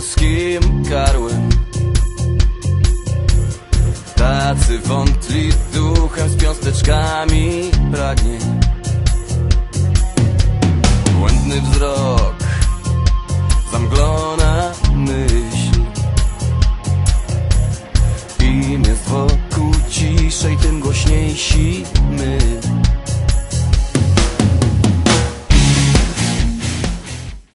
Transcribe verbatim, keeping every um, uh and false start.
polskim karłem. Tacy wątli duchem z piąsteczkami pragnień. Błędny wzrok, zamglona myśl. Im jest wokół ciszej, tym głośniejsi